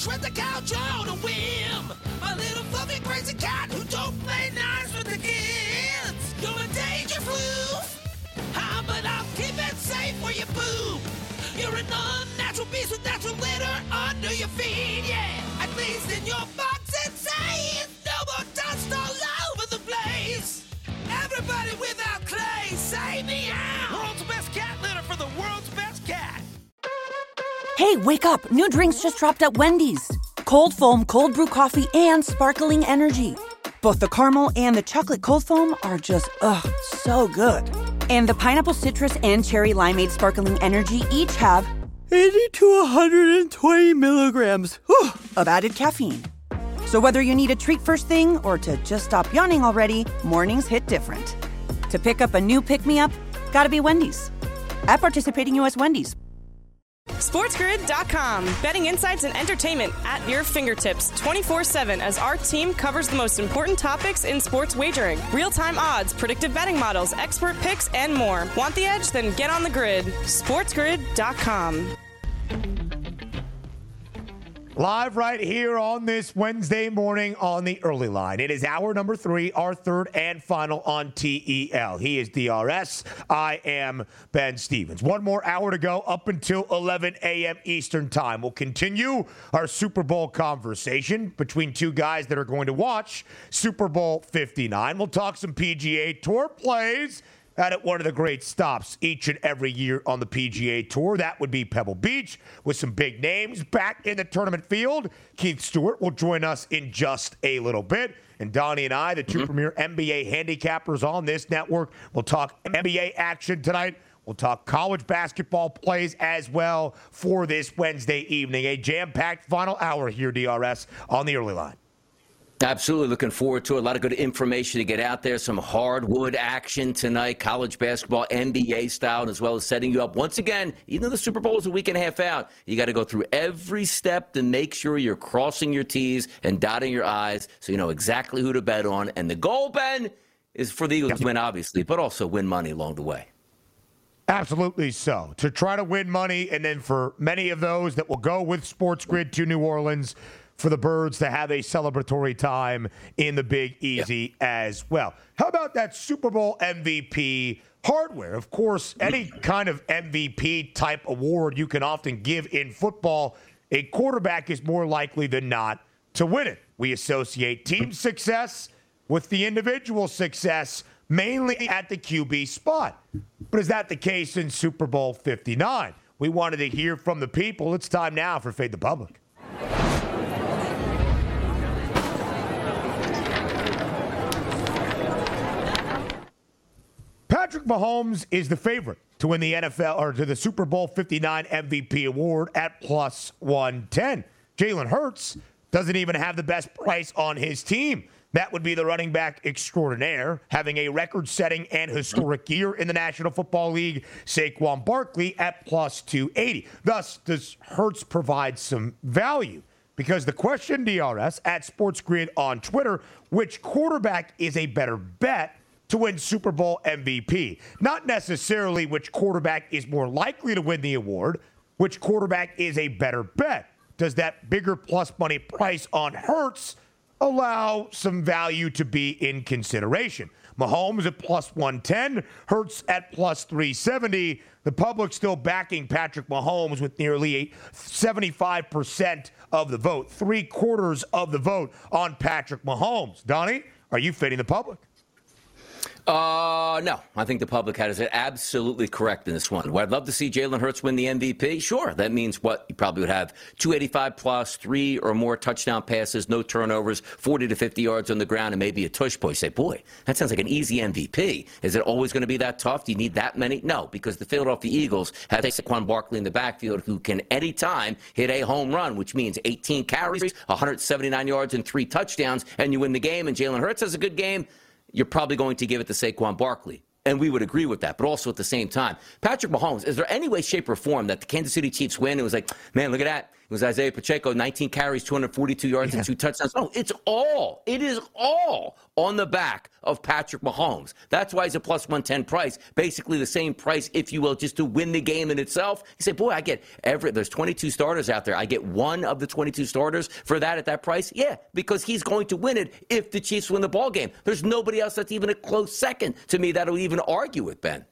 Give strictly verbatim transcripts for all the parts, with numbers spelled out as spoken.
with the couch on a whim. My little fluffy crazy cat who don't play nice with the kids. You're a danger floof. Ah, but I'll keep it safe where you poop. You're an unnatural beast with natural litter under your feet, yeah. At least in your box it's safe. No more dust all over the place. Everybody without clay, say meow. World's best cat litter for the world's best cat. Hey, wake up. New drinks just dropped at Wendy's. Cold foam, cold brew coffee, and sparkling energy. Both the caramel and the chocolate cold foam are just, ugh, so good. And the pineapple citrus and cherry limeade sparkling energy each have eighty to one hundred twenty milligrams whew, of added caffeine. So whether you need a treat first thing or to just stop yawning already, mornings hit different. To pick up a new pick-me-up, gotta be Wendy's. At participating U S Wendy's. SportsGrid dot com. Betting insights and entertainment at your fingertips twenty-four seven as our team covers the most important topics in sports wagering. Real-time odds, predictive betting models, expert picks, and more. Want the edge? Then get on the grid. SportsGrid dot com. Live right here on this Wednesday morning on the early line. It is hour number three, our third and final on T E L. He is D R S. I am Ben Stevens. One more hour to go up until eleven a.m. Eastern time. We'll continue our Super Bowl conversation between two guys that are going to watch Super Bowl fifty-nine. We'll talk some P G A Tour plays at one of the great stops each and every year on the P G A Tour. That would be Pebble Beach with some big names back in the tournament field. Keith Stewart will join us in just a little bit. And Donnie and I, the two mm-hmm. premier N B A handicappers on this network, will talk N B A action tonight. We'll talk college basketball plays as well for this Wednesday evening. A jam-packed final hour here, D R S, on the early line. Absolutely looking forward to it. A lot of good information to get out there. Some hardwood action tonight, college basketball, N B A style, as well as setting you up. Once again, even though the Super Bowl is a week and a half out, you got to go through every step to make sure you're crossing your T's and dotting your I's so you know exactly who to bet on. And the goal, Ben, is for the Eagles to win, obviously, but also win money along the way. Absolutely so. To try to win money, and then for many of those that will go with SportsGrid to New Orleans, for the Birds to have a celebratory time in the Big Easy yeah. as well. How about that Super Bowl M V P hardware? Of course, any kind of M V P type award you can often give in football, a quarterback is more likely than not to win it. We associate team success with the individual success, mainly at the Q B spot. But is that the case in Super Bowl fifty-nine? We wanted to hear from the people. It's time now for Fade the Public. Patrick Mahomes is the favorite to win the N F L or to the Super Bowl fifty-nine M V P award at plus one ten. Jalen Hurts doesn't even have the best price on his team. That would be the running back extraordinaire, having a record-setting and historic year in the National Football League, Saquon Barkley at plus two eighty. Thus, does Hurts provide some value? Because the question, D R S, at SportsGrid on Twitter, which quarterback is a better bet to win Super Bowl M V P? Not necessarily which quarterback is more likely to win the award, which quarterback is a better bet. Does that bigger plus money price on Hurts allow some value to be in consideration? Mahomes at plus one ten, Hurts at plus three seventy. The public still backing Patrick Mahomes with nearly seventy-five percent of the vote, three quarters of the vote on Patrick Mahomes. Donnie, are you fading the public? Uh, no, I think the public has it absolutely correct in this one. Would I'd love to see Jalen Hurts win the M V P? Sure. That means what? You probably would have two eighty-five plus, three or more touchdown passes, no turnovers, forty to fifty yards on the ground, and maybe a tush push. Say, boy, that sounds like an easy M V P. Is it always going to be that tough? Do you need that many? No, because the Philadelphia Eagles have Saquon Barkley in the backfield who can anytime hit a home run, which means eighteen carries, one hundred seventy-nine yards, and three touchdowns, and you win the game, and Jalen Hurts has a good game. You're probably going to give it to Saquon Barkley. And we would agree with that. But also at the same time, Patrick Mahomes, is there any way, shape, or form that the Kansas City Chiefs win? It was like, man, look at that. It was Isaiah Pacheco, nineteen carries, two hundred forty-two yards, yeah. and two touchdowns. No, it's all, it is all on the back of Patrick Mahomes. That's why he's a plus one ten price, basically the same price, if you will, just to win the game in itself. You say, boy, I get every, there's twenty-two starters out there. I get one of the twenty-two starters for that at that price? Yeah, because he's going to win it if the Chiefs win the ball game. There's nobody else that's even a close second to me that'll even argue with Ben.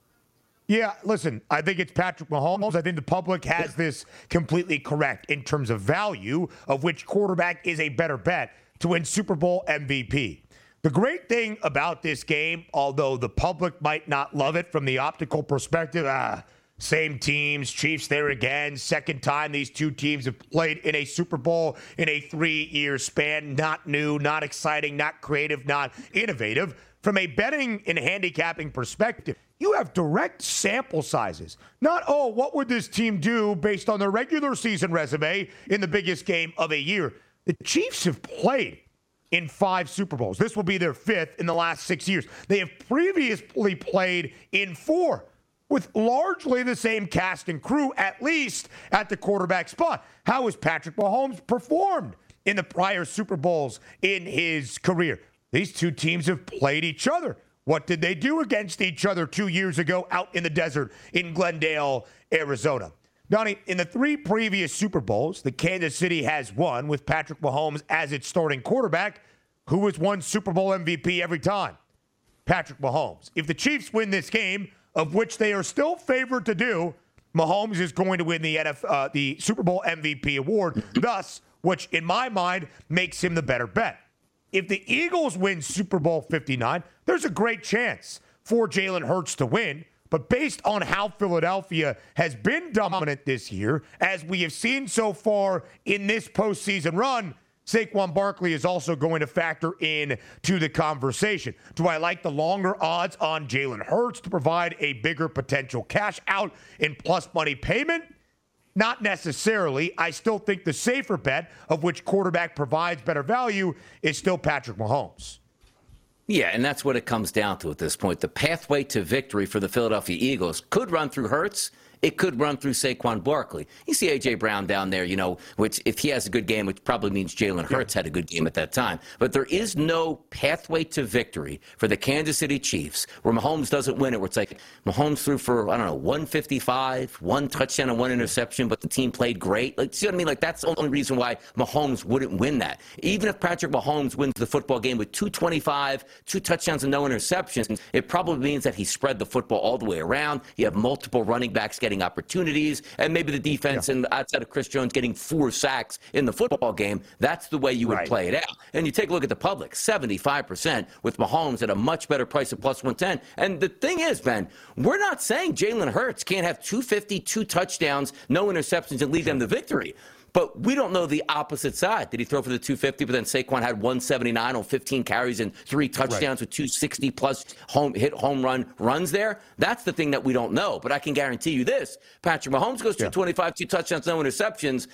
Yeah, listen, I think it's Patrick Mahomes. I think the public has this completely correct in terms of value of which quarterback is a better bet to win Super Bowl M V P. The great thing about this game, although the public might not love it from the optical perspective, ah, same teams, Chiefs there again, second time these two teams have played in a Super Bowl in a three-year span. Not new, not exciting, not creative, not innovative. From a betting and handicapping perspective, you have direct sample sizes. Not, oh, what would this team do based on their regular season resume in the biggest game of a year? The Chiefs have played in five Super Bowls. This will be their fifth in the last six years. They have previously played in four with largely the same cast and crew, at least at the quarterback spot. How has Patrick Mahomes performed in the prior Super Bowls in his career? These two teams have played each other. What did they do against each other two years ago out in the desert in Glendale, Arizona? Donnie, in the three previous Super Bowls that Kansas City has won with Patrick Mahomes as its starting quarterback, who has won Super Bowl M V P every time? Patrick Mahomes. If the Chiefs win this game, of which they are still favored to do, Mahomes is going to win the N F L, uh, the Super Bowl M V P award, thus, which in my mind makes him the better bet. If the Eagles win Super Bowl fifty-nine, there's a great chance for Jalen Hurts to win. But based on how Philadelphia has been dominant this year, as we have seen so far in this postseason run, Saquon Barkley is also going to factor in to the conversation. Do I like the longer odds on Jalen Hurts to provide a bigger potential cash out in plus money payment? Not necessarily. I still think the safer bet, of which quarterback provides better value, is still Patrick Mahomes. Yeah, and that's what it comes down to at this point. The pathway to victory for the Philadelphia Eagles could run through Hurts. It could run through Saquon Barkley. You see A J. Brown down there, you know, which if he has a good game, which probably means Jalen Hurts had a good game at that time. But there is no pathway to victory for the Kansas City Chiefs where Mahomes doesn't win it, where it's like Mahomes threw for, I don't know, one fifty-five, one touchdown and one interception, but the team played great. Like, see what I mean? Like, that's the only reason why Mahomes wouldn't win that. Even if Patrick Mahomes wins the football game with two twenty-five, two touchdowns and no interceptions, it probably means that he spread the football all the way around. You have multiple running backs getting opportunities, and maybe the defense yeah. and outside of Chris Jones getting four sacks in the football game. That's the way you would right. play it out. And you take a look at the public, seventy-five percent with Mahomes at a much better price of plus one ten. And the thing is, Ben, we're not saying Jalen Hurts can't have two fifty, two touchdowns, no interceptions, and lead them to victory. But we don't know the opposite side. Did he throw for the two fifty, but then Saquon had one seventy-nine on fifteen carries and three touchdowns right. with two sixty plus home hit home run runs there? That's the thing that we don't know. But I can guarantee you this. Patrick Mahomes goes yeah. two twenty-five, two touchdowns, no interceptions.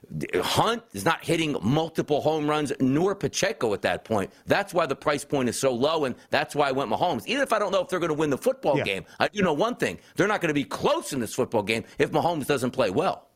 Hunt is not hitting multiple home runs, nor Pacheco at that point. That's why the price point is so low, and that's why I went Mahomes. Even if I don't know if they're going to win the football yeah. game, I do know one thing. They're not going to be close in this football game if Mahomes doesn't play well.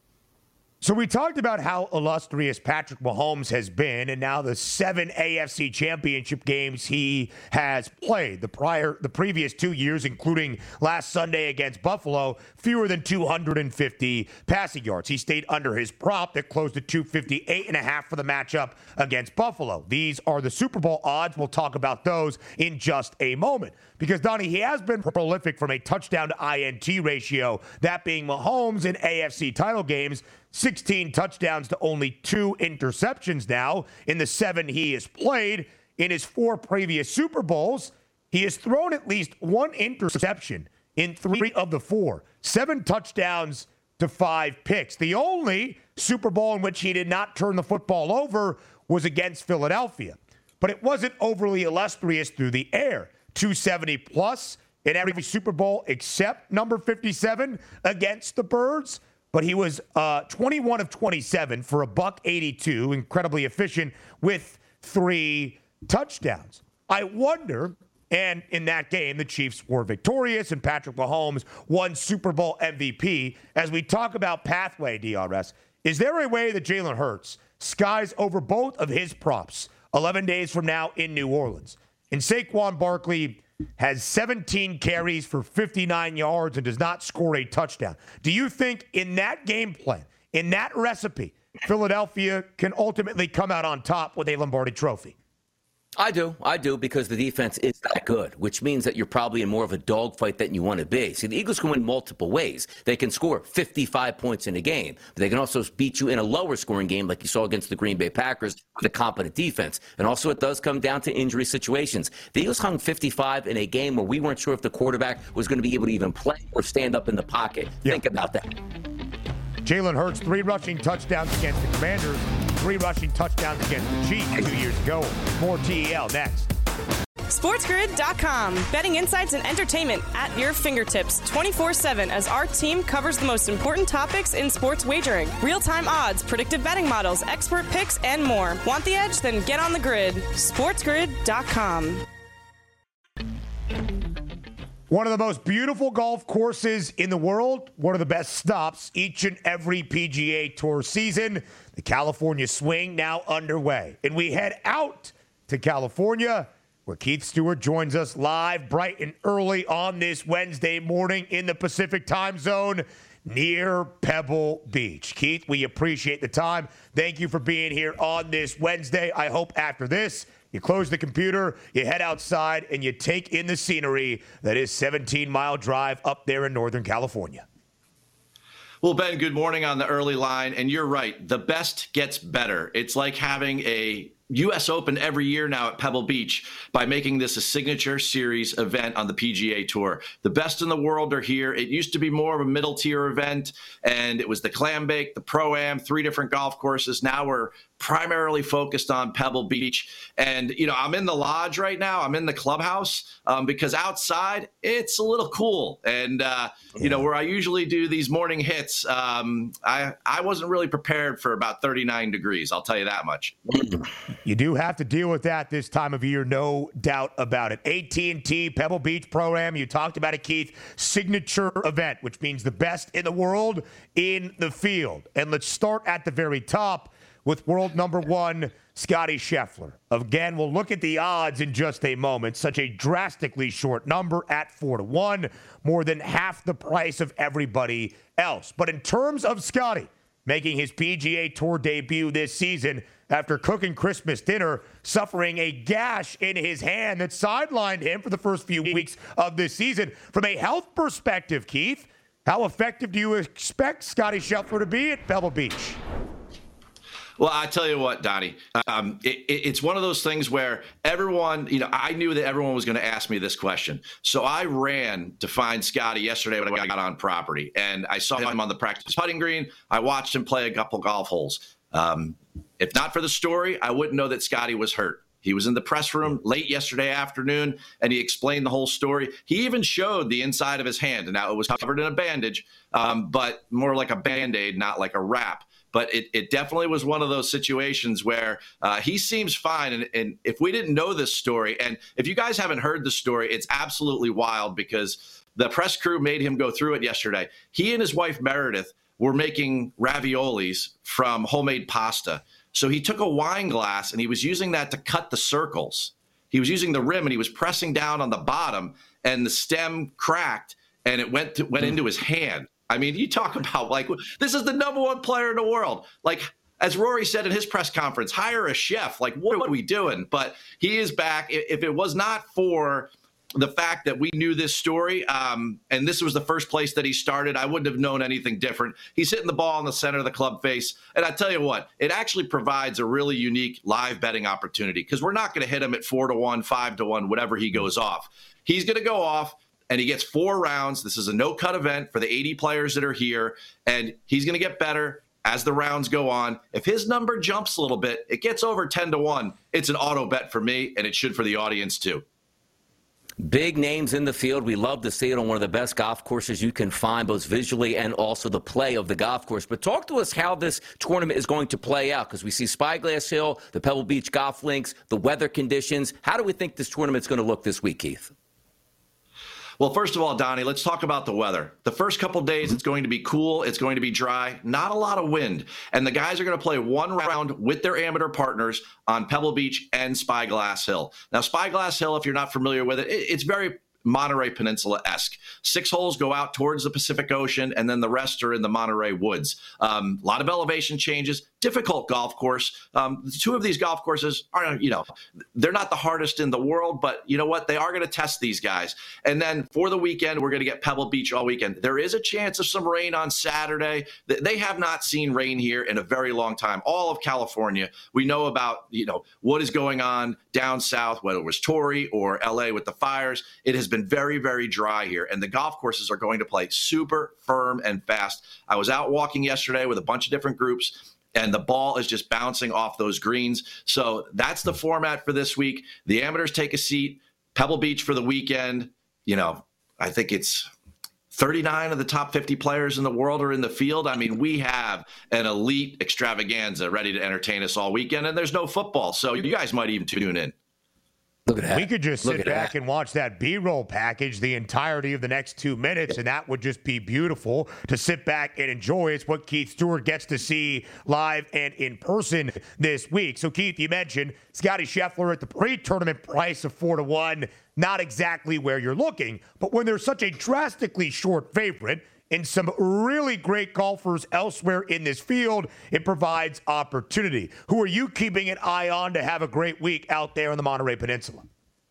So we talked about how illustrious Patrick Mahomes has been, and now the seven A F C championship games he has played. The prior, the previous two years, including last Sunday against Buffalo, fewer than two hundred fifty passing yards. He stayed under his prop that closed at two fifty-eight and a half for the matchup against Buffalo. These are the Super Bowl odds. We'll talk about those in just a moment. Because, Donnie, he has been prolific from a touchdown to I N T ratio, that being Mahomes in A F C title games, sixteen touchdowns to only two interceptions now in the seven he has played. In his four previous Super Bowls, he has thrown at least one interception in three of the four. Seven touchdowns to five picks. The only Super Bowl in which he did not turn the football over was against Philadelphia. But it wasn't overly illustrious through the air. two seventy plus in every Super Bowl except number fifty-seven against the Birds. But he was uh, twenty-one of twenty-seven for a buck eighty-two, incredibly efficient with three touchdowns. I wonder And in that game, the Chiefs were victorious, and Patrick Mahomes won Super Bowl M V P. As we talk about pathway, D R S, is there a way that Jalen Hurts skies over both of his props eleven days from now in New Orleans? And Saquon Barkley has seventeen carries for fifty-nine yards and does not score a touchdown. Do you think in that game plan, in that recipe, Philadelphia can ultimately come out on top with a Lombardi trophy? I do. I do because the defense is that good, which means that you're probably in more of a dogfight than you want to be. See, the Eagles can win multiple ways. They can score fifty-five points in a game, but they can also beat you in a lower scoring game like you saw against the Green Bay Packers with a competent defense. And also it does come down to injury situations. The Eagles hung fifty-five in a game where we weren't sure if the quarterback was going to be able to even play or stand up in the pocket. Yeah. Think about that. Jalen Hurts, three rushing touchdowns against the Commanders, three rushing touchdowns against the Chiefs two years ago. More T E L next. SportsGrid dot com. Betting insights and entertainment at your fingertips twenty-four seven as our team covers the most important topics in sports wagering. Real-time odds, predictive betting models, expert picks, and more. Want the edge? Then get on the grid. SportsGrid dot com. One of the most beautiful golf courses in the world, one of the best stops each and every P G A Tour season. The California Swing now underway. And we head out to California, where Keith Stewart joins us live bright and early on this Wednesday morning in the Pacific time zone near Pebble Beach. Keith, we appreciate the time. Thank you for being here on this Wednesday. I hope after this, you close the computer, you head outside, and you take in the scenery that is seventeen-mile drive up there in Northern California. Well, Ben, good morning on the early line. And you're right. The best gets better. It's like having a U S Open every year now at Pebble Beach by making this a signature series event on the P G A Tour. The best in the world are here. It used to be more of a middle tier event, and it was the Clambake, the Pro-Am, three different golf courses. Now we're primarily focused on Pebble Beach. And, you know, I'm in the lodge right now. I'm in the clubhouse um, because outside it's a little cool. And, uh, yeah. you know, where I usually do these morning hits, um, I, I wasn't really prepared for about thirty-nine degrees. I'll tell you that much. You do have to deal with that this time of year, no doubt about it. A T and T Pebble Beach Pro-Am, you talked about it, Keith, signature event, which means the best in the world in the field. And let's start at the very top with world number one, Scottie Scheffler. Again, we'll look at the odds in just a moment. Such a drastically short number at four to one, more than half the price of everybody else. But in terms of Scottie making his P G A Tour debut this season after cooking Christmas dinner, suffering a gash in his hand that sidelined him for the first few weeks of this season. From a health perspective, Keith, how effective do you expect Scottie Scheffler to be at Pebble Beach? Well, I tell you what, Donnie, um, it, it, it's one of those things where everyone, you know, I knew that everyone was going to ask me this question. So I ran to find Scottie yesterday when I got on property, and I saw him on the practice putting green. I watched him play a couple golf holes. Um, if not for the story, I wouldn't know that Scottie was hurt. He was in the press room late yesterday afternoon, and he explained the whole story. He even showed the inside of his hand, and now it was covered in a bandage, um, but more like a Band-Aid, not like a wrap. But it, it definitely was one of those situations where uh, he seems fine. And, and if we didn't know this story, and if you guys haven't heard the story, it's absolutely wild because the press crew made him go through it yesterday. He and his wife, Meredith, were making raviolis from homemade pasta. So he took a wine glass and he was using that to cut the circles. He was using the rim and he was pressing down on the bottom, and the stem cracked and it went to, went into his hand. I mean, you talk about, like, this is the number one player in the world. Like, as Rory said in his press conference, hire a chef. Like, what are we doing? But he is back. If it was not for the fact that we knew this story, um, and this was the first place that he started, I wouldn't have known anything different. He's hitting the ball in the center of the club face. And I tell you what, it actually provides a really unique live betting opportunity because we're not going to hit him at four to one, five to one, whatever he goes off. He's going to go off. And he gets four rounds. This is a no-cut event for the eighty players that are here. And he's going to get better as the rounds go on. If his number jumps a little bit, it gets over ten to one. It's an auto bet for me, and it should for the audience too. Big names in the field. We love to see it on one of the best golf courses you can find, both visually and also the play of the golf course. But talk to us how this tournament is going to play out, because we see Spyglass Hill, the Pebble Beach Golf Links, the weather conditions. How do we think this tournament's going to look this week, Keith? Well, first of all, Donnie, let's talk about the weather. The first couple days, it's going to be cool. It's going to be dry, not a lot of wind. And the guys are going to play one round with their amateur partners on Pebble Beach and Spyglass Hill. Now, Spyglass Hill, if you're not familiar with it, it's very Monterey Peninsula-esque. Six holes go out towards the Pacific Ocean, and then the rest are in the Monterey Woods. Um, a lot of elevation changes, difficult golf course. Um, the two of these golf courses are, you know, they're not the hardest in the world, but you know what? They are going to test these guys. And then for the weekend, we're going to get Pebble Beach all weekend. There is a chance of some rain on Saturday. They have not seen rain here in a very long time. All of California, we know about, you know, what is going on down south, whether it was Torrey or L A with the fires. It has been very, very dry here, and the golf courses are going to play super firm and fast. I was out walking yesterday with a bunch of different groups, and the ball is just bouncing off those greens. So that's the format for this week. The amateurs take a seat. Pebble Beach for the weekend. You know, I think it's thirty-nine of the top fifty players in the world are in the field. I mean, we have an elite extravaganza ready to entertain us all weekend, and there's no football, so you guys might even tune in. Look at that. We could just Look sit at back that. and watch that B-roll package the entirety of the next two minutes, and that would just be beautiful to sit back and enjoy. It's what Keith Stewart gets to see live and in person this week. So, Keith, you mentioned Scotty Scheffler at the pre-tournament price of four to one. Not exactly where you're looking, but when there's such a drastically short favorite and some really great golfers elsewhere in this field, it provides opportunity. Who are you keeping an eye on to have a great week out there in the Monterey Peninsula?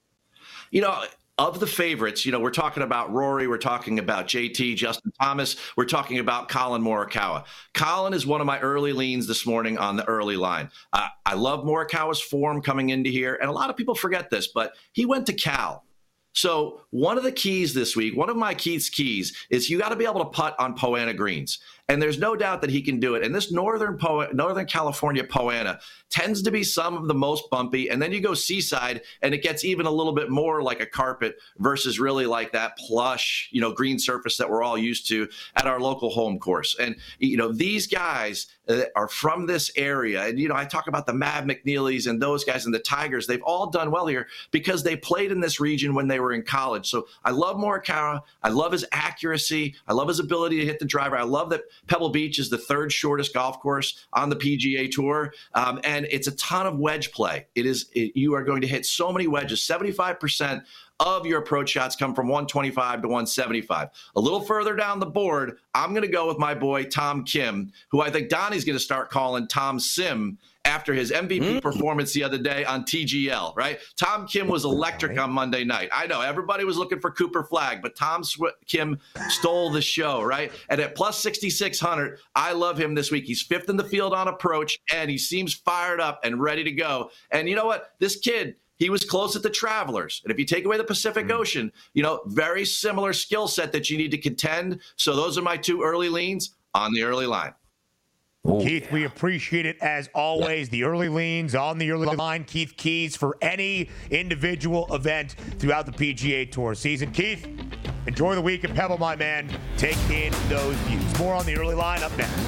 You know, of the favorites, you know, we're talking about Rory, we're talking about J T, Justin Thomas, we're talking about Collin Morikawa. Collin is one of my early leans this morning on the early line. Uh, I love Morikawa's form coming into here, and a lot of people forget this, but he went to Cal. So one of the keys this week, one of my Keith's keys, is you got to be able to putt on Poa annua greens. And there's no doubt that he can do it. And this Northern Poa, Northern California Poa annua tends to be some of the most bumpy. And then you go seaside, and it gets even a little bit more like a carpet versus really like that plush, you know, green surface that we're all used to at our local home course. And, you know, these guys uh, are from this area. And, you know, I talk about the Mav McNeelys and those guys and the Tigers. They've all done well here because they played in this region when they were in college. So I love Morikawa. I love his accuracy. I love his ability to hit the driver. I love that Pebble Beach is the third shortest golf course on the P G A Tour, um, and it's a ton of wedge play. It is it, you are going to hit so many wedges. seventy-five percent of your approach shots come from one twenty-five to one seventy-five. A little further down the board, I'm going to go with my boy Tom Kim, who I think Donnie's going to start calling Tom Sim after his M V P mm. performance the other day on T G L, right? Tom Kim was electric on Monday night. I know everybody was looking for Cooper Flagg, but Tom Sw- Kim stole the show, right? And at plus sixty-six hundred, I love him this week. He's fifth in the field on approach, and he seems fired up and ready to go. And you know what? This kid, he was close at the Travelers. And if you take away the Pacific mm. Ocean, you know, very similar skill set that you need to contend. So those are my two early leans on the early line. Oh, Keith, yeah. we appreciate it as always. Yeah. The early leans on the early line. Keith Keys for any individual event throughout the P G A Tour season. Keith, enjoy the week at Pebble, my man. Take in those views. More on the early line up next.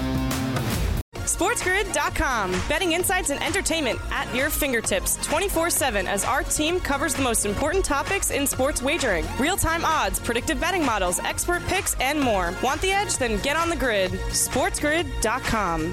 SportsGrid dot com. Betting insights and entertainment at your fingertips twenty-four seven as our team covers the most important topics in sports wagering. Real-time odds, predictive betting models, expert picks, and more. Want the edge? Then get on the grid. SportsGrid dot com.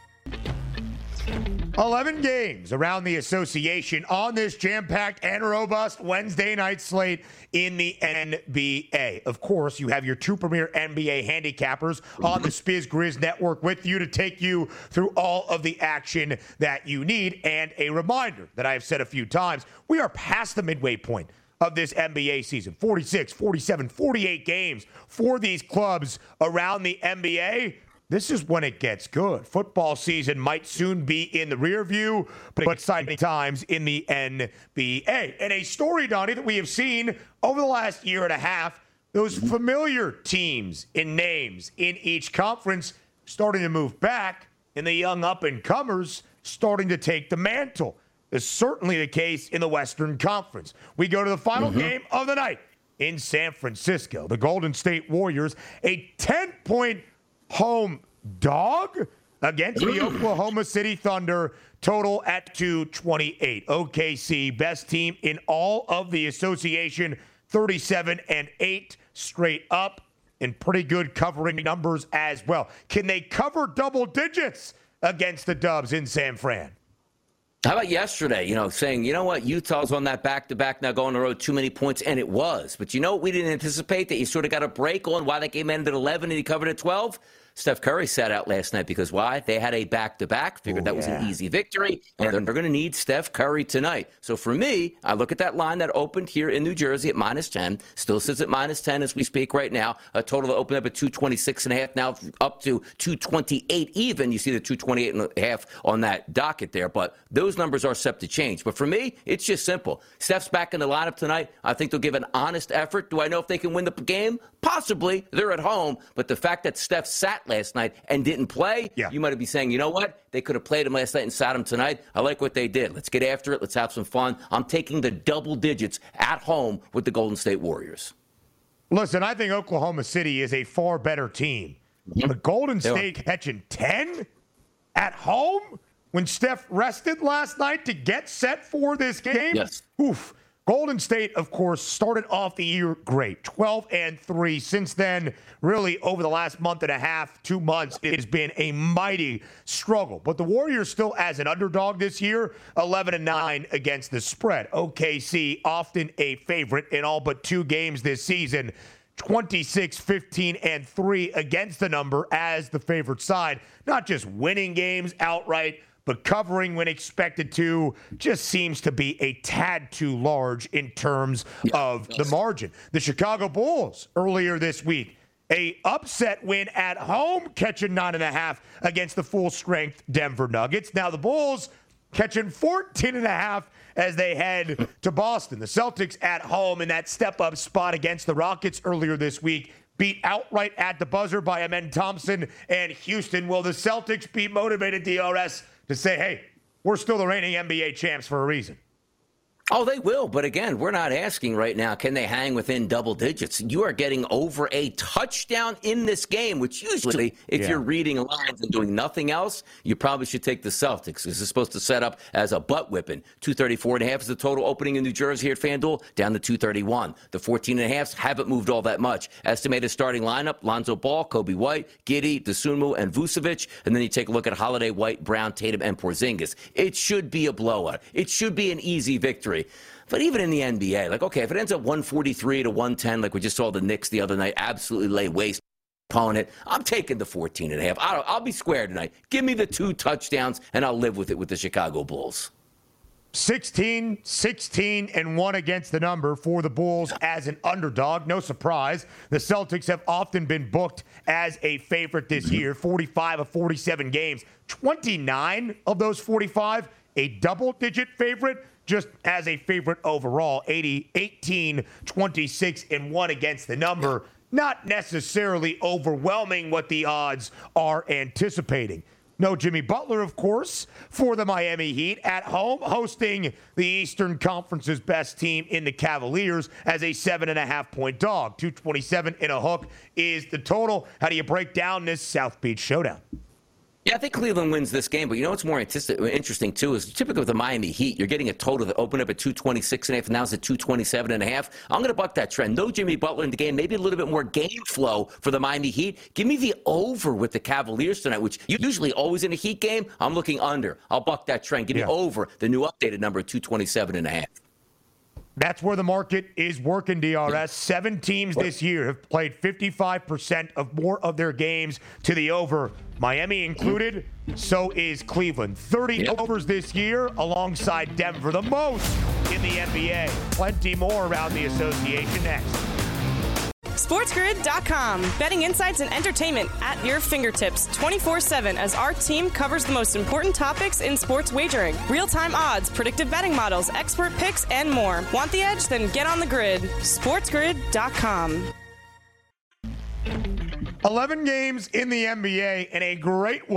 eleven games around the association on this jam-packed and robust Wednesday night slate in the N B A. Of course, you have your two premier N B A handicappers on the Spiz Grizz Network with you to take you through all of the action that you need. And a reminder that I have said a few times, we are past the midway point of this N B A season. forty-six, forty-seven, forty-eight games for these clubs around the N B A. This is when it gets good. Football season might soon be in the rear view, but exciting times in the N B A. And a story, Donnie, that we have seen over the last year and a half, those familiar teams and names in each conference starting to move back, and the young up-and-comers starting to take the mantle. is certainly the case in the Western Conference. We go to the final mm-hmm. game of the night in San Francisco. The Golden State Warriors, a ten-point home dog against the Oklahoma City Thunder, total at two twenty-eight. O K C, best team in all of the association, thirty-seven and eight straight up, and pretty good covering numbers as well. Can they cover double digits against the Dubs in San Fran? How about yesterday, you know, saying, you know what, Utah's on that back-to-back now going on the road, too many points, and it was. But you know what, we didn't anticipate that you sort of got a break on why that game ended at eleven and he covered at twelve. Steph Curry sat out last night because why? They had a back-to-back. Figured Ooh, that was yeah. an easy victory, and they're going to need Steph Curry tonight. So for me, I look at that line that opened here in New Jersey at minus ten, still sits at minus ten as we speak right now. A total that opened up at two twenty-six and a half, now up to two twenty-eight even. You see the two twenty-eight and a half on that docket there, but those numbers are set to change. But for me, it's just simple. Steph's back in the lineup tonight. I think they'll give an honest effort. Do I know if they can win the game? Possibly. They're at home, but the fact that Steph sat last night and didn't play, yeah. you might be saying, you know what? They could have played him last night and sat him tonight. I like what they did. Let's get after it. Let's have some fun. I'm taking the double digits at home with the Golden State Warriors. Listen, I think Oklahoma City is a far better team. Mm-hmm. But Golden State catching ten at home when Steph rested last night to get set for this game? Yes. Oof. Golden State, of course, started off the year great, twelve and three. Since then, really over the last month and a half, two months, it has been a mighty struggle. But the Warriors still as an underdog this year, eleven and nine against the spread. O K C, often a favorite in all but two games this season, twenty-six, fifteen, and three against the number as the favorite side. Not just winning games outright, but covering when expected to just seems to be a tad too large in terms yeah, of the margin. The Chicago Bulls earlier this week, a upset win at home, catching nine and a half against the full-strength Denver Nuggets. Now the Bulls catching fourteen and a half as they head to Boston. The Celtics at home in that step-up spot against the Rockets earlier this week, beat outright at the buzzer by Amen Thompson and Houston. Will the Celtics be motivated, D R S, to say, hey, we're still the reigning N B A champs for a reason? Oh, they will. But again, we're not asking right now, can they hang within double digits? You are getting over a touchdown in this game, which usually, if yeah. you're reading lines and doing nothing else, you probably should take the Celtics. This is supposed to set up as a butt whipping. two thirty-four and a half is the total opening in New Jersey here at FanDuel, down to two thirty-one. The fourteen and a halves haven't moved all that much. Estimated starting lineup, Lonzo Ball, Kobe White, Giddey, Dosunmu, and Vucevic. And then you take a look at Holiday, White, Brown, Tatum, and Porzingis. It should be a blowout. It should be an easy victory. But even in the N B A, like, okay, if it ends up one forty-three to one ten, like we just saw the Knicks the other night, absolutely lay waste opponent, I'm taking the fourteen and a half. I'll, I'll be square tonight. Give me the two touchdowns, and I'll live with it with the Chicago Bulls. sixteen, sixteen, and one against the number for the Bulls as an underdog. No surprise. The Celtics have often been booked as a favorite this year. forty-five of forty-seven games. twenty-nine of those forty-five, a double-digit favorite. Just as a favorite overall, eighty, eighteen, twenty-six, and one against the number. Not necessarily overwhelming what the odds are anticipating. No Jimmy Butler, of course, for the Miami Heat at home, hosting the Eastern Conference's best team in the Cavaliers as a seven and a half point dog. two twenty-seven and a hook is the total. How do you break down this South Beach showdown? Yeah, I think Cleveland wins this game, but you know what's more interesting, too, is typically with the Miami Heat, you're getting a total that opened up at two twenty-six and a half, and now it's at two twenty-seven and a half. I'm going to buck that trend. No Jimmy Butler in the game, maybe a little bit more game flow for the Miami Heat. Give me the over with the Cavaliers tonight, which usually always in a Heat game, I'm looking under. I'll buck that trend. Give yeah. me over the new updated number, two twenty-seven and a half. That's where the market is working, D R S. Seven teams this year have played fifty-five percent of more of their games to the over. Miami included, so is Cleveland. thirty yep. overs this year alongside Denver, the most in the N B A. Plenty more around the association next. SportsGrid dot com. Betting insights and entertainment at your fingertips twenty-four seven as our team covers the most important topics in sports wagering. Real-time odds, predictive betting models, expert picks, and more. Want the edge? Then get on the grid. SportsGrid dot com. eleven games in the N B A and a great one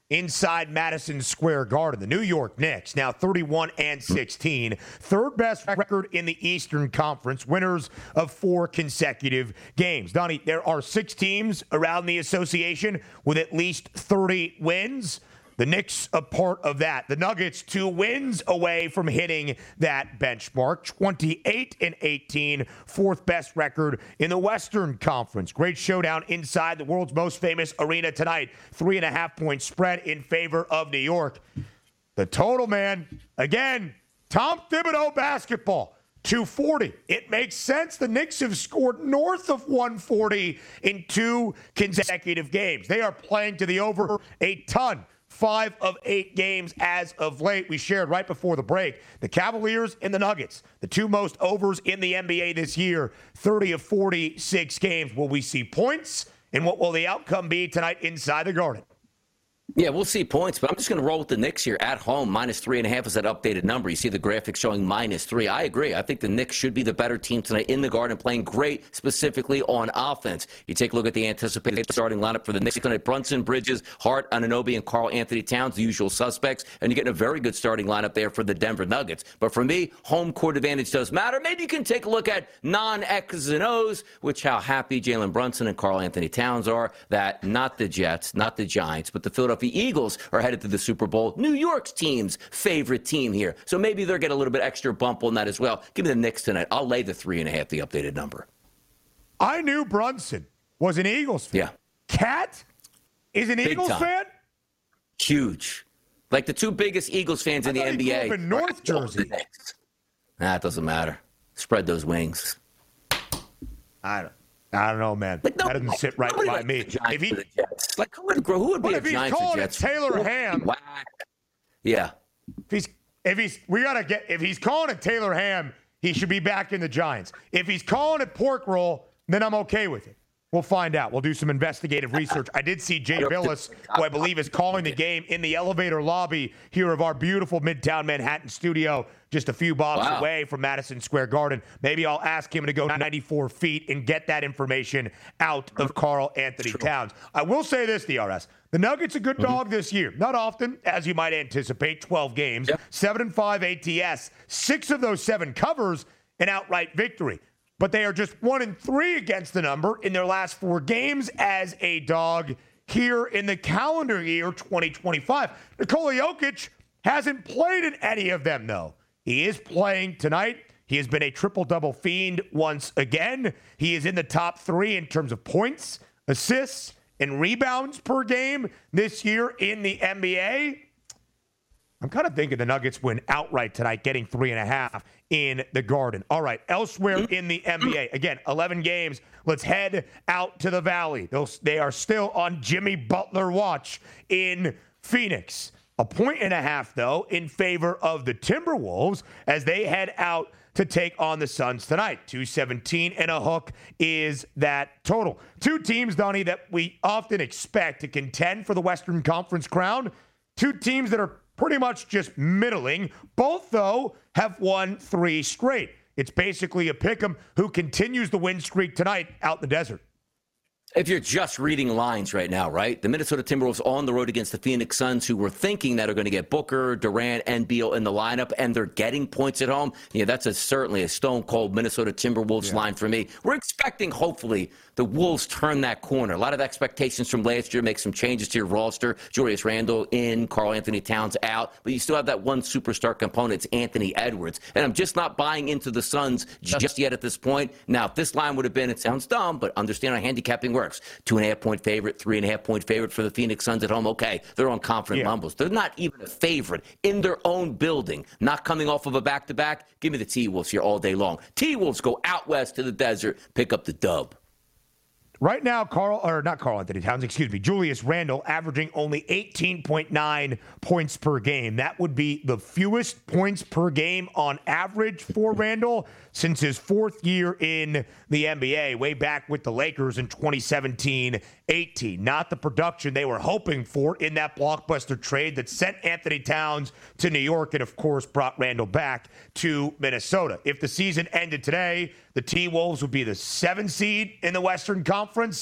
inside Madison Square Garden. The New York Knicks, now thirty-one and sixteen, third best record in the Eastern Conference, winners of four consecutive games. Donnie, there are six teams around the association with at least thirty wins. The Knicks a part of that. The Nuggets two wins away from hitting that benchmark. twenty-eight and eighteen, fourth best record in the Western Conference. Great showdown inside the world's most famous arena tonight. Three and a half point spread in favor of New York. The total, man, again, Tom Thibodeau basketball. two forty. It makes sense. The Knicks have scored north of one forty in two consecutive games. They are playing to the over a ton. Five of eight games as of late. We shared right before the break. The Cavaliers and the Nuggets, the two most overs in the N B A this year, thirty of forty-six games. Will we see points? And what will the outcome be tonight inside the Garden? Yeah, we'll see points, but I'm just going to roll with the Knicks here at home. Minus three and a half is that updated number. You see the graphic showing minus three. I agree. I think the Knicks should be the better team tonight in the Garden, playing great specifically on offense. You take a look at the anticipated starting lineup for the Knicks tonight. Brunson, Bridges, Hart, Anunoby, and Karl Anthony Towns, the usual suspects. And you're getting a very good starting lineup there for the Denver Nuggets. But for me, home court advantage does matter. Maybe you can take a look at non-X's and O's, which how happy Jalen Brunson and Karl Anthony Towns are that not the Jets, not the Giants, but the Philadelphia Eagles are headed to the Super Bowl. New York's team's favorite team here. So maybe they'll get a little bit extra bump on that as well. Give me the Knicks tonight. I'll lay the three and a half, the updated number. I knew Brunson was an Eagles fan. Yeah. Cat is an Big Eagles time. fan? Huge. Like the two biggest Eagles fans I in the thought he N B A. grew up in North Jersey. Nah, it doesn't matter. Spread those wings. I don't I don't know, man. Like, no, that doesn't like, sit right by like me. If If he, the Jets. Like, who would, who would be but a if he's Giants or calling it Jets? Taylor Ham, Whack. Yeah. if he's if he's we gotta get if he's calling it Taylor Ham, he should be back in the Giants. If he's calling it pork roll, then I'm okay with it. We'll find out. We'll do some investigative research. I did see Jay Billis, who I believe is calling the game in the elevator lobby here of our beautiful Midtown Manhattan studio, just a few blocks Wow. away from Madison Square Garden. Maybe I'll ask him to go ninety-four feet and get that information out of Karl Anthony Towns. I will say this, D R S. The Nuggets a good dog this year. Not often, as you might anticipate, twelve games, Yep. seven and five A T S, six of those seven covers, an outright victory. But they are just one and three against the number in their last four games as a dog here in the calendar year twenty twenty-five. Nikola Jokic hasn't played in any of them, though. He is playing tonight. He has been a triple-double fiend once again. He is in the top three in terms of points, assists, and rebounds per game this year in the N B A. I'm kind of thinking the Nuggets win outright tonight, getting three and a half in the Garden. All right, elsewhere in the N B A, again, eleven games. Let's head out to the Valley. Those, they are still on Jimmy Butler watch in Phoenix. A point and a half, though, in favor of the Timberwolves as they head out to take on the Suns tonight. two seventeen and a hook is that total. Two teams, Donnie, that we often expect to contend for the Western Conference crown. Two teams that are pretty much just middling. Both, though, have won three straight. It's basically a pick'em who continues the win streak tonight out in the desert. If you're just reading lines right now, right? The Minnesota Timberwolves on the road against the Phoenix Suns, who were thinking that are going to get Booker, Durant, and Beal in the lineup, and they're getting points at home. Yeah, that's a, certainly a stone-cold Minnesota Timberwolves yeah. line for me. We're expecting, hopefully, the Wolves turn that corner. A lot of expectations from last year, make some changes to your roster. Julius Randle in, Karl Anthony Towns out, but you still have that one superstar component. It's Anthony Edwards. And I'm just not buying into the Suns just yet at this point. Now, if this line would have been, it sounds dumb, but understand how handicapping works. Two and a half point favorite, three and a half point favorite for the Phoenix Suns at home. Okay, they're on confident yeah. mumbles. They're not even a favorite in their own building, not coming off of a back-to-back. Give me the T-Wolves here all day long. T-Wolves go out west to the desert, pick up the dub. Right now, Carl, or not Karl Anthony Towns, excuse me, Julius Randle averaging only eighteen point nine points per game. That would be the fewest points per game on average for Randle since his fourth year in the N B A, way back with the Lakers in twenty seventeen eighteen. Not the production they were hoping for in that blockbuster trade that sent Anthony Towns to New York and, of course, brought Randle back to Minnesota. If the season ended today, the T-Wolves would be the seven seed in the Western Conference.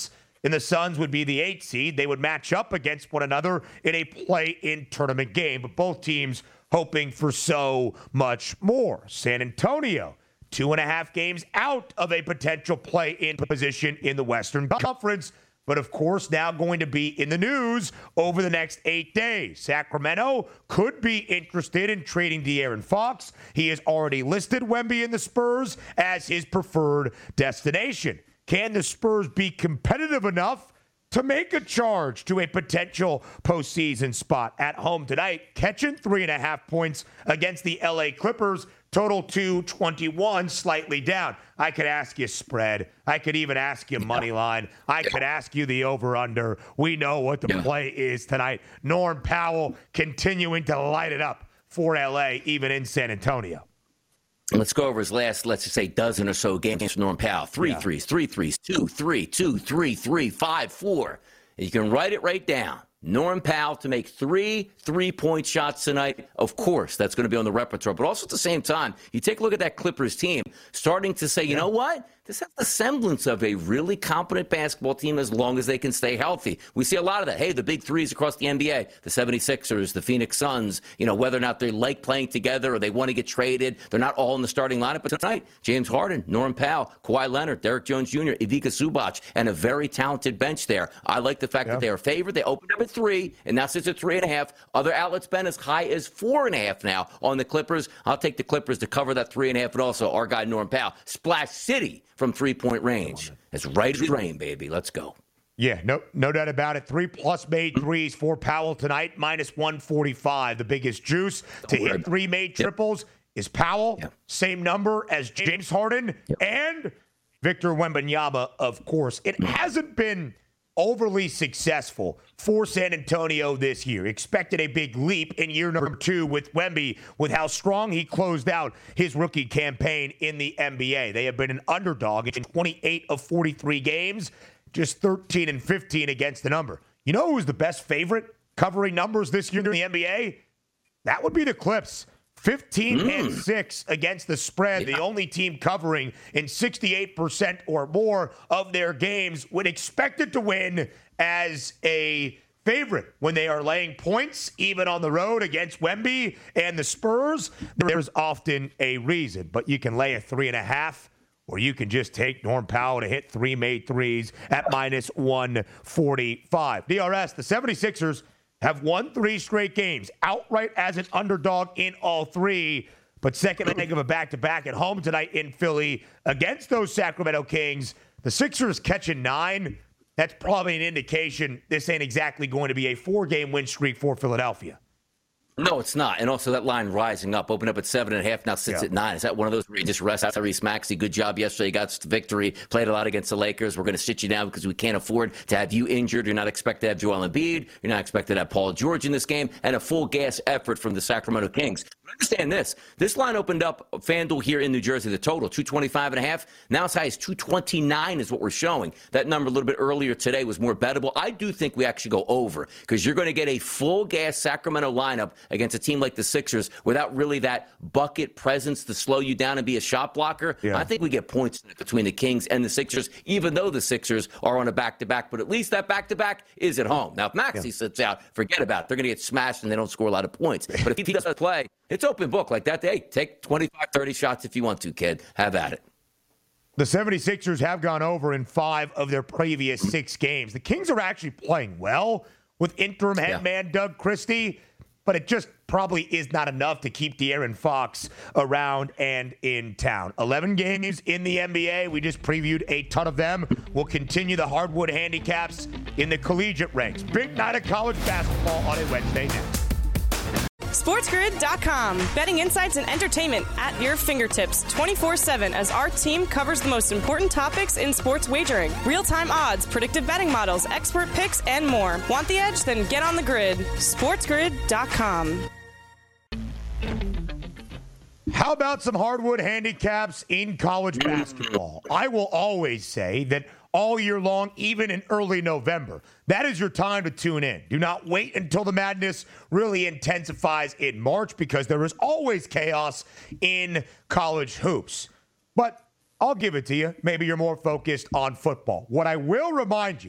and the Suns would be the eight seed. They would match up against one another in a play-in tournament game, but both teams hoping for so much more. San Antonio, two and a half games out of a potential play-in position in the Western Conference, but of course now going to be in the news over the next eight days. Sacramento could be interested in trading De'Aaron Fox. He has already listed Wemby and the Spurs as his preferred destination. Can the Spurs be competitive enough to make a charge to a potential postseason spot at home tonight? Catching three and a half points against the L A Clippers. Total two twenty-one, slightly down. I could ask you spread. I could even ask you money line. I could ask you the over-under. We know what the yeah. play is tonight. Norm Powell continuing to light it up for L A, even in San Antonio. Let's go over his last, let's just say, dozen or so games for Norm Powell. Three yeah. threes, three threes, two, three, two, three, three, five, four. And you can write it right down. Norm Powell to make three three-point shots tonight. Of course, that's going to be on the repertoire. But also at the same time, you take a look at that Clippers team, starting to say, you yeah. know what? This has the semblance of a really competent basketball team as long as they can stay healthy. We see a lot of that. Hey, the big threes across the N B A, the seventy-sixers, the Phoenix Suns, you know, whether or not they like playing together or they want to get traded, they're not all in the starting lineup. But tonight, James Harden, Norm Powell, Kawhi Leonard, Derek Jones Junior, Ivica Zubac, and a very talented bench there. I like the fact yeah. that they are favored. They opened up at three, and now sits at three and a half. Other outlets been as high as four and a half now on the Clippers. I'll take the Clippers to cover that three and a half, but also our guy Norm Powell. Splash City from three-point range. It's right as rain, baby. Let's go. Yeah, no no doubt about it. Three-plus made threes for Powell tonight, minus one forty-five. The biggest juice to hit three made triples yep. is Powell. Yep. Same number as James Harden yep. and Victor Wembanyama, of course. It hasn't been overly successful for San Antonio this year. Expected a big leap in year number two with Wemby, with how strong he closed out his rookie campaign in the N B A. They have been an underdog in twenty-eight of forty-three games, just thirteen and fifteen against the number. You know who's the best favorite covering numbers this year in the N B A? That would be the Clips. fifteen mm. and six against the spread. Yeah. The only team covering in sixty-eight percent or more of their games, would expected to win as a favorite when they are laying points, even on the road against Wemby and the Spurs. There's often a reason, but you can lay a three and a half, or you can just take Norm Powell to hit three made threes at minus one forty-five. D R S, the seventy-sixers have won three straight games, outright as an underdog in all three, but second leg of a back-to-back at home tonight in Philly against those Sacramento Kings. The Sixers catching nine. That's probably an indication this ain't exactly going to be a four-game win streak for Philadelphia. No, it's not. And also that line rising up, opened up at seven and a half, now sits yeah. at nine. Is that one of those where you just rest Tyrese Maxey? Good job yesterday. Got the victory. Played a lot against the Lakers. We're going to sit you down because we can't afford to have you injured. You're not expected to have Joel Embiid. You're not expected to have Paul George in this game. And a full gas effort from the Sacramento Kings. But understand this. This line opened up FanDuel here in New Jersey, the total, two twenty-five and a half. Now as high as two twenty-nine is what we're showing. That number a little bit earlier today was more bettable. I do think we actually go over because you're going to get a full gas Sacramento lineup against a team like the Sixers without really that bucket presence to slow you down and be a shot blocker. Yeah. I think we get points between the Kings and the Sixers, even though the Sixers are on a back-to-back. But at least that back-to-back is at home. Now, if Maxey yeah. sits out, forget about it. They're going to get smashed and they don't score a lot of points. But if he doesn't play, it's open book like that. Hey, take twenty-five, thirty shots if you want to, kid. Have at it. The seventy-sixers have gone over in five of their previous six games. The Kings are actually playing well with interim head yeah. man Doug Christie, but it just probably is not enough to keep De'Aaron Fox around and in town. eleven games in the N B A. We just previewed a ton of them. We'll continue the hardwood handicaps in the collegiate ranks. Big night of college basketball on a Wednesday night. SportsGrid dot com. Betting insights and entertainment at your fingertips twenty-four seven as our team covers the most important topics in sports wagering. Real-time odds, predictive betting models, expert picks, and more. Want the edge? Then get on the grid. SportsGrid dot com. How about some hardwood handicaps in college basketball? I will always say that all year long, even in early November, that is your time to tune in. Do not wait until the madness really intensifies in March, because there is always chaos in college hoops. But I'll give it to you. Maybe you're more focused on football. What I will remind you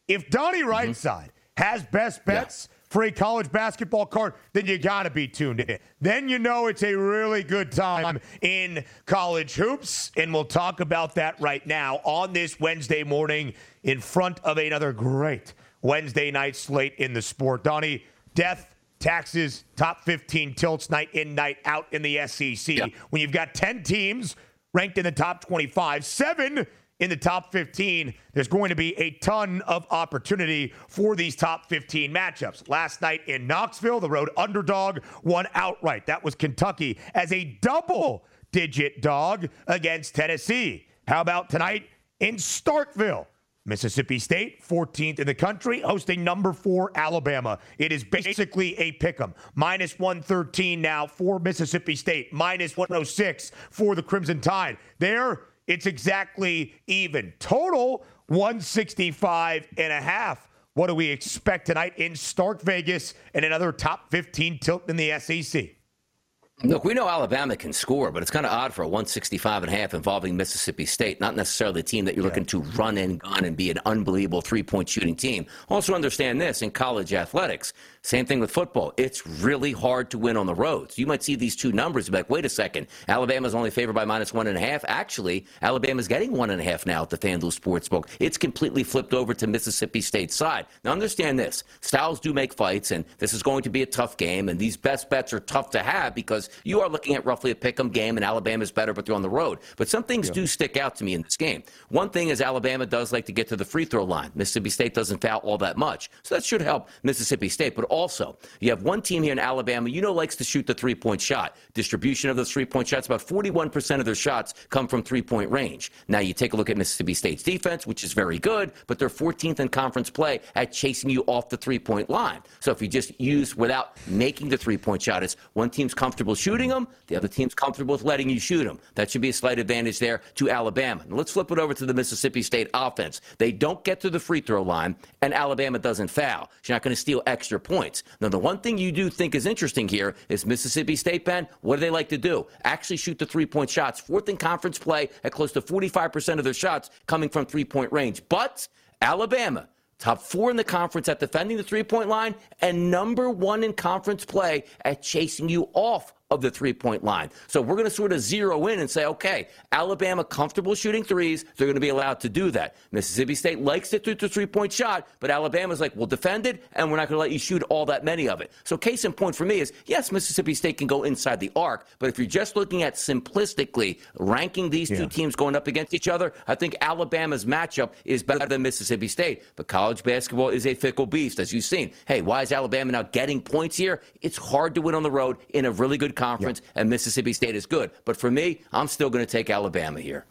If Donnie Rightside mm-hmm. has best bets yeah. for a college basketball card, then you got to be tuned in. Then you know it's a really good time in college hoops, and we'll talk about that right now on this Wednesday morning in front of another great Wednesday night slate in the sport. Donnie, death, taxes, top fifteen tilts, night in, night out in the S E C. Yeah. When you've got ten teams ranked in the top twenty-five, seven in the top fifteen, there's going to be a ton of opportunity for these top fifteen matchups. Last night in Knoxville, the road underdog won outright. That was Kentucky as a double-digit dog against Tennessee. How about tonight in Starkville? Mississippi State, fourteenth in the country, hosting number four Alabama. It is basically a pick'em. Minus one thirteen now for Mississippi State. Minus one oh six for the Crimson Tide. There, it's exactly even. Total, one sixty-five and a half. What do we expect tonight in Stark Vegas and another top fifteen tilt in the S E C? Look, we know Alabama can score, but it's kind of odd for a one sixty-five and a half involving Mississippi State, not necessarily a team that you're yeah. looking to run and gun and be an unbelievable three-point shooting team. Also understand this, in college athletics, same thing with football. It's really hard to win on the road. So you might see these two numbers and be like, wait a second, Alabama's only favored by minus one and a half. Actually, Alabama's getting one and a half now at the FanDuel Sportsbook. It's completely flipped over to Mississippi State's side. Now understand this, styles do make fights, and this is going to be a tough game, and these best bets are tough to have because you are looking at roughly a pick-em game, and Alabama's better, but they're on the road. But some things yeah. do stick out to me in this game. One thing is Alabama does like to get to the free throw line. Mississippi State doesn't foul all that much. So that should help Mississippi State. But also, you have one team here in Alabama, you know, likes to shoot the three-point shot. Distribution of those three-point shots, about forty-one percent of their shots come from three-point range. Now, you take a look at Mississippi State's defense, which is very good, but they're fourteenth in conference play at chasing you off the three-point line. So if you just use without making the three-point shot, it's one team's comfortable shooting them, the other team's comfortable with letting you shoot them. That should be a slight advantage there to Alabama. Now let's flip it over to the Mississippi State offense. They don't get to the free throw line, and Alabama doesn't foul. So you're not going to steal extra points. Now, the one thing you do think is interesting here is Mississippi State, Ben, what do they like to do? Actually shoot the three-point shots. Fourth in conference play at close to forty-five percent of their shots coming from three-point range. But Alabama, top four in the conference at defending the three-point line, and number one in conference play at chasing you off of the three-point line. So we're going to sort of zero in and say, okay, Alabama comfortable shooting threes, they're going to be allowed to do that. Mississippi State likes to shoot the three-point shot, but Alabama's like, we'll defend it, and we're not going to let you shoot all that many of it. So case in point for me is, yes, Mississippi State can go inside the arc, but if you're just looking at simplistically ranking these yeah. two teams going up against each other, I think Alabama's matchup is better than Mississippi State. But college basketball is a fickle beast, as you've seen. Hey, why is Alabama now getting points here? It's hard to win on the road in a really good conference, yeah. and Mississippi State is good. But for me, I'm still going to take Alabama here.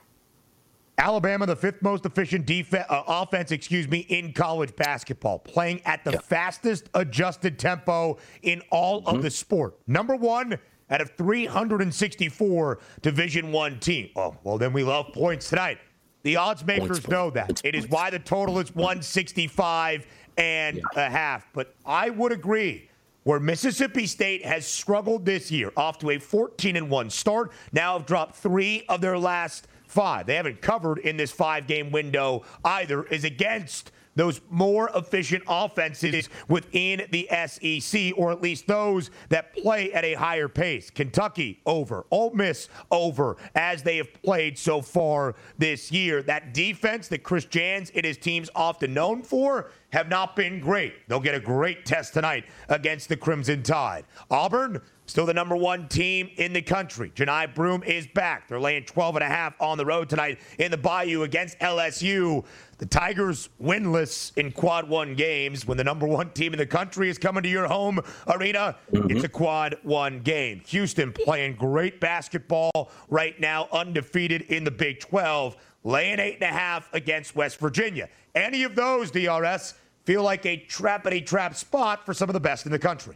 Alabama, the fifth most efficient defense, uh, offense, excuse me, in college basketball, playing at the yeah. fastest adjusted tempo in all mm-hmm. of the sport. Number one out of three hundred sixty-four Division One team. Oh, well, then we love points tonight. The odds makers points, know that. Points, it is points. Why the total is one sixty-five and yeah. a half. But I would agree. Where Mississippi State has struggled this year, off to a fourteen and one start, now have dropped three of their last five. They haven't covered in this five-game window either, is against those more efficient offenses within the S E C, or at least those that play at a higher pace. Kentucky over, Ole Miss over, as they have played so far this year. That defense that Chris Jans and his team's often known for have not been great. They'll get a great test tonight against the Crimson Tide. Auburn, still the number one team in the country. Janai Broome is back. They're laying twelve and a half on the road tonight in the Bayou against L S U. The Tigers winless in quad one games. When the number one team in the country is coming to your home arena, mm-hmm. it's a quad one game. Houston playing great basketball right now, undefeated in the Big twelve, laying eight and a half against West Virginia. Any of those, D R S, feel like a trappity-trap spot for some of the best in the country.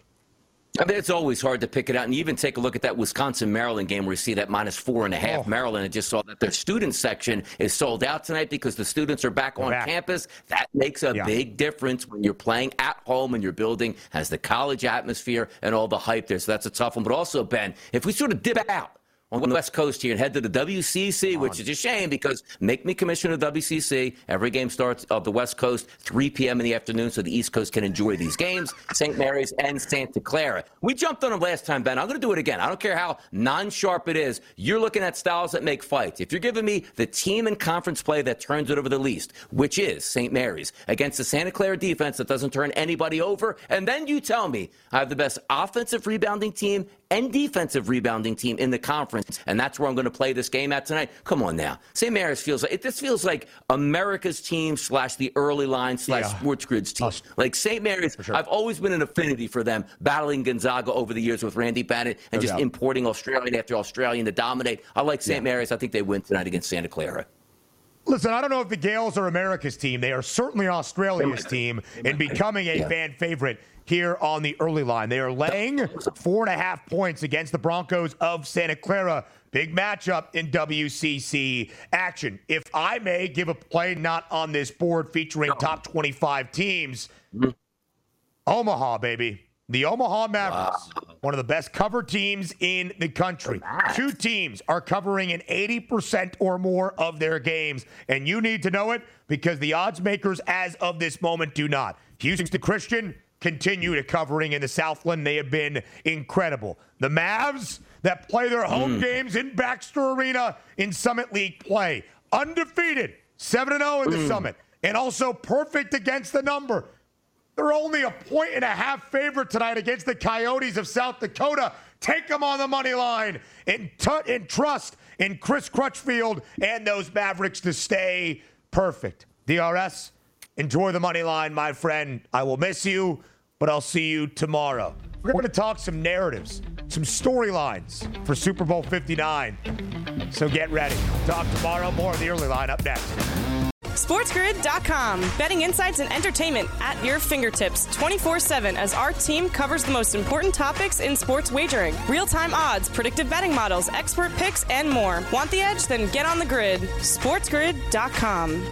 I mean, it's always hard to pick it out. And you even take a look at that Wisconsin-Maryland game where you see that minus four and a half. Oh. Maryland, I just saw that their student section is sold out tonight because the students are back They're on back. campus. That makes a yeah. big difference when you're playing at home and your building has the college atmosphere and all the hype there. So that's a tough one. But also, Ben, if we sort of dip out, on the West Coast here and head to the W C C, which is a shame because make me commissioner of the W C C. Every game starts of the West Coast, three p.m. in the afternoon, so the East Coast can enjoy these games, Saint Mary's and Santa Clara. We jumped on them last time, Ben. I'm going to do it again. I don't care how non-sharp it is. You're looking at styles that make fights. If you're giving me the team in conference play that turns it over the least, which is Saint Mary's, against the Santa Clara defense that doesn't turn anybody over, and then you tell me I have the best offensive rebounding team and defensive rebounding team in the conference, and that's where I'm going to play this game at tonight. Come on now. Saint Mary's feels like, it, this feels like America's team slash the early line slash yeah. Sports Grid's team. Us. Like Saint Mary's, sure. I've always been an affinity for them, battling Gonzaga over the years with Randy Bennett and no just doubt. importing Australian after Australian to dominate. I like Saint Yeah. Mary's. I think they win tonight against Santa Clara. Listen, I don't know if the Gales are America's team. They are certainly Australia's team in becoming a yeah. fan favorite here on the early line. They are laying four and a half points against the Broncos of Santa Clara. Big matchup in W C C action. If I may give a play not on this board featuring top twenty-five teams, mm-hmm. Omaha, baby. The Omaha Mavericks, wow. one of the best cover teams in the country. Two teams are covering an eighty percent or more of their games, and you need to know it because the odds makers as of this moment do not. Houston Christian continue to covering in the Southland. They have been incredible. The Mavs that play their home mm. games in Baxter Arena in Summit League play, undefeated, seven and oh in the mm. Summit, and also perfect against the number. They're only a point and a half favorite tonight against the Coyotes of South Dakota. Take them on the money line and, t- and trust in Chris Crutchfield and those Mavericks to stay perfect. D R S, enjoy the money line, my friend. I will miss you, but I'll see you tomorrow. We're going to talk some narratives, some storylines for Super Bowl fifty-nine. So get ready. Talk tomorrow. More of the early line up next. SportsGrid dot com. Betting insights and entertainment at your fingertips twenty-four seven as our team covers the most important topics in sports wagering. Real-time odds, predictive betting models, expert picks, and more. Want the edge? Then get on the grid. SportsGrid dot com.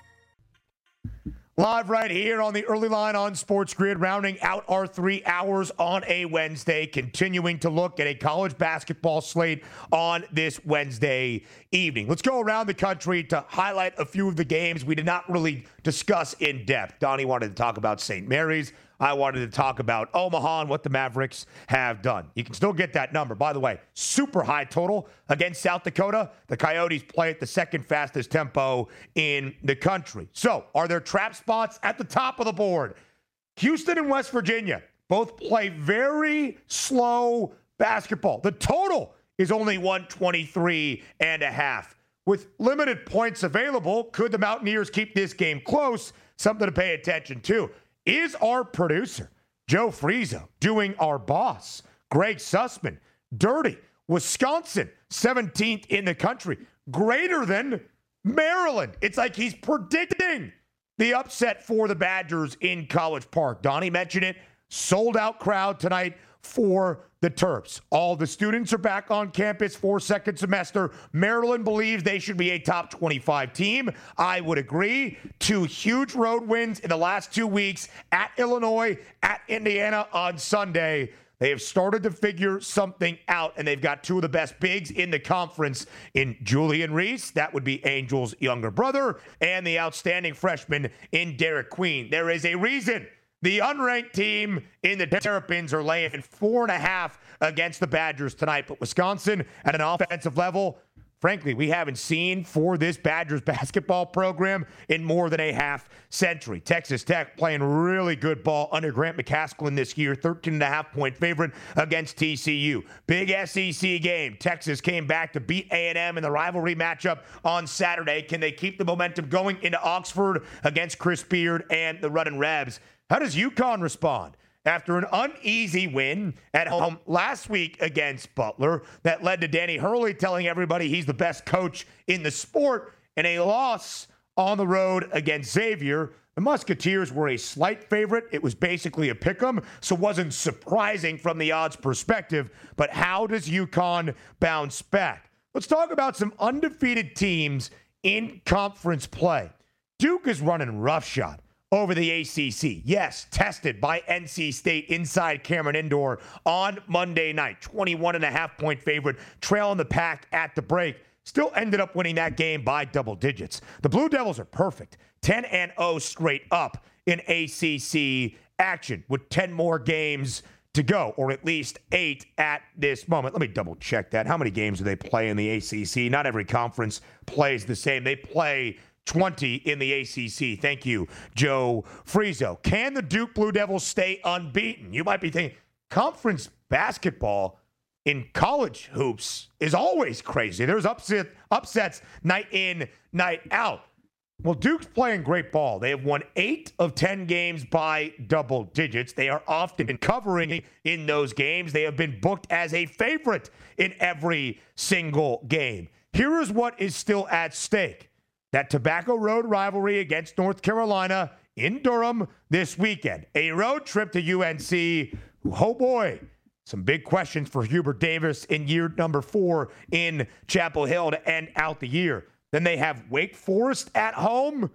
Live right here on the early line on Sports Grid, rounding out our three hours on a Wednesday, continuing to look at a college basketball slate on this Wednesday evening. Let's go around the country to highlight a few of the games we did not really discuss in depth. Donnie wanted to talk about Saint Mary's. I wanted to talk about Omaha and what the Mavericks have done. You can still get that number. By the way, super high total against South Dakota. The Coyotes play at the second fastest tempo in the country. So, are there trap spots at the top of the board? Houston and West Virginia both play very slow basketball. The total is only one twenty-three and a half. With limited points available, could the Mountaineers keep this game close? Something to pay attention to. Is our producer, Joe Frizo, doing our boss, Greg Sussman, dirty? Wisconsin, seventeenth in the country, greater than Maryland. It's like he's predicting the upset for the Badgers in College Park. Donnie mentioned it, sold out crowd tonight for the Terps. All the students are back on campus for second semester. Maryland believes they should be a top twenty-five team. I would agree. Two huge road wins in the last two weeks at Illinois, at Indiana on Sunday. They have started to figure something out, and they've got two of the best bigs in the conference in Julian Reese, that would be Angel's younger brother, and the outstanding freshman in Derek Queen. There is a reason the unranked team in the Terrapins are laying four and a half against the Badgers tonight. But Wisconsin at an offensive level, frankly, we haven't seen for this Badgers basketball program in more than a half century. Texas Tech playing really good ball under Grant McCaskill this year, thirteen and a half point favorite against T C U. Big S E C game. Texas came back to beat A and M in the rivalry matchup on Saturday. Can they keep the momentum going into Oxford against Chris Beard and the Runnin' Rebs? How does UConn respond after an uneasy win at home last week against Butler that led to Danny Hurley telling everybody he's the best coach in the sport, and a loss on the road against Xavier? The Musketeers were a slight favorite. It was basically a pick'em, so it wasn't surprising from the odds perspective. But how does UConn bounce back? Let's talk about some undefeated teams in conference play. Duke is running roughshod over the A C C. Yes, tested by N C State inside Cameron Indoor on Monday night. twenty-one and a half point favorite, trailing the pack at the break. Still ended up winning that game by double digits. The Blue Devils are perfect. ten and oh straight up in A C C action with ten more games to go, or at least eight at this moment. Let me double check that. How many games do they play in the A C C? Not every conference plays the same. They play twenty in the A C C. Thank you, Joe Frizo. Can the Duke Blue Devils stay unbeaten? You might be thinking, conference basketball in college hoops is always crazy. There's upset, upsets night in, night out. Well, Duke's playing great ball. They have won eight of ten games by double digits. They are often covering in those games. They have been booked as a favorite in every single game. Here is what is still at stake. That Tobacco Road rivalry against North Carolina in Durham this weekend. A road trip to U N C. Oh, boy. Some big questions for Hubert Davis in year number four in Chapel Hill to end out the year. Then they have Wake Forest at home,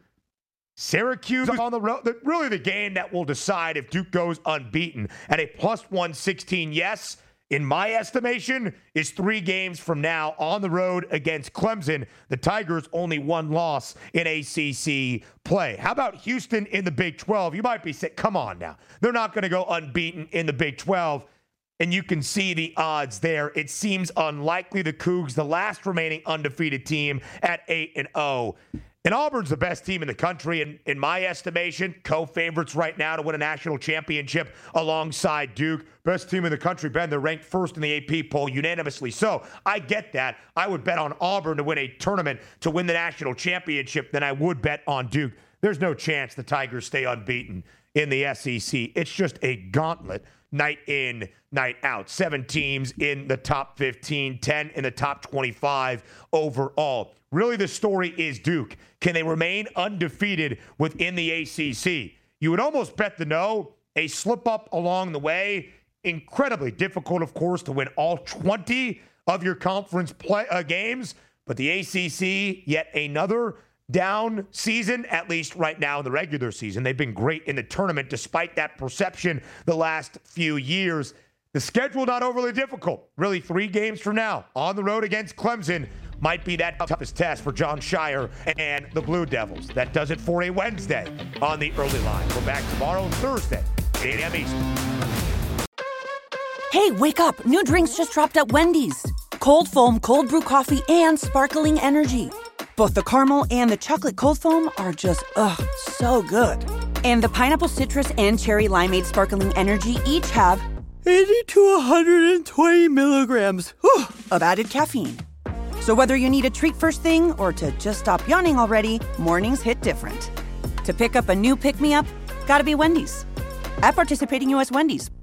Syracuse on the road. Really the game that will decide if Duke goes unbeaten at a plus one sixteen. Yes, in my estimation, is three games from now on the road against Clemson. The Tigers only one loss in A C C play. How about Houston in the Big twelve? You might be saying, come on now. They're not going to go unbeaten in the Big twelve. And you can see the odds there. It seems unlikely the Cougs, the last remaining undefeated team at eight and oh. And Auburn's the best team in the country, in, in my estimation. Co-favorites right now to win a national championship alongside Duke. Best team in the country, Ben. They're ranked first in the A P poll unanimously. So I get that. I would bet on Auburn to win a tournament to win the national championship than I would bet on Duke. There's no chance the Tigers stay unbeaten in the S E C. It's just a gauntlet night in, night out. Seven teams in the top fifteen, ten in the top twenty-five overall. Really, the story is Duke. Can they remain undefeated within the A C C? You would almost bet the no. A slip up along the way. Incredibly difficult, of course, to win all twenty of your conference play, uh, games. But the A C C, yet another down season, at least right now in the regular season. They've been great in the tournament despite that perception the last few years. The schedule not overly difficult. Really, three games from now on the road against Clemson might be that toughest test for Jon Scheyer and the Blue Devils. That does it for a Wednesday on the early line. We're back tomorrow, Thursday, eight a.m. Eastern. Hey, wake up. New drinks just dropped at Wendy's. Cold foam, cold brew coffee, and sparkling energy. Both the caramel and the chocolate cold foam are just, ugh, so good. And the pineapple citrus and cherry limeade sparkling energy each have eighty to one hundred twenty milligrams whew, of added caffeine. So whether you need a treat first thing or to just stop yawning already, mornings hit different. To pick up a new pick-me-up, gotta be Wendy's. At participating U S Wendy's.